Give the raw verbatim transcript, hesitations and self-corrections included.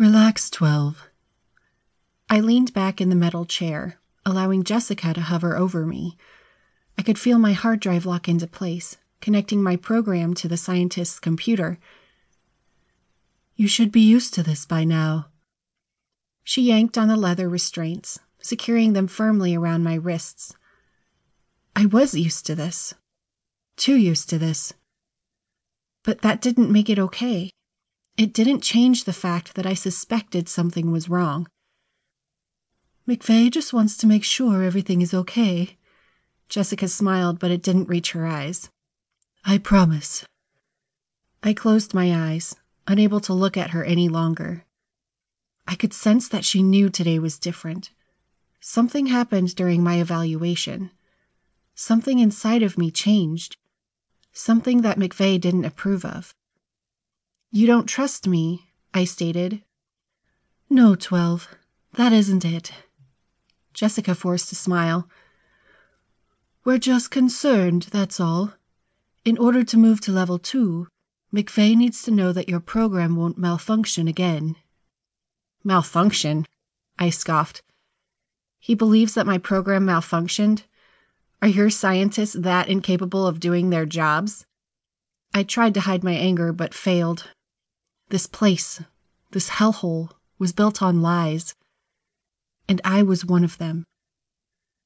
Relax, twelve. I leaned back in the metal chair, allowing Jessica to hover over me. I could feel my hard drive lock into place, connecting my program to the scientist's computer. You should be used to this by now. She yanked on the leather restraints, securing them firmly around my wrists. I was used to this. Too used to this. But that didn't make it okay. It didn't change the fact that I suspected something was wrong. McVeigh just wants to make sure everything is okay. Jessica smiled, but it didn't reach her eyes. I promise. I closed my eyes, unable to look at her any longer. I could sense that she knew today was different. Something happened during my evaluation. Something inside of me changed. Something that McVeigh didn't approve of. You don't trust me, I stated. No, twelve. That isn't it. Jessica forced a smile. We're just concerned, that's all. In order to move to level two, McVeigh needs to know that your program won't malfunction again. Malfunction? I scoffed. He believes that my program malfunctioned? Are your scientists that incapable of doing their jobs? I tried to hide my anger, but failed. This place, this hellhole, was built on lies. And I was one of them.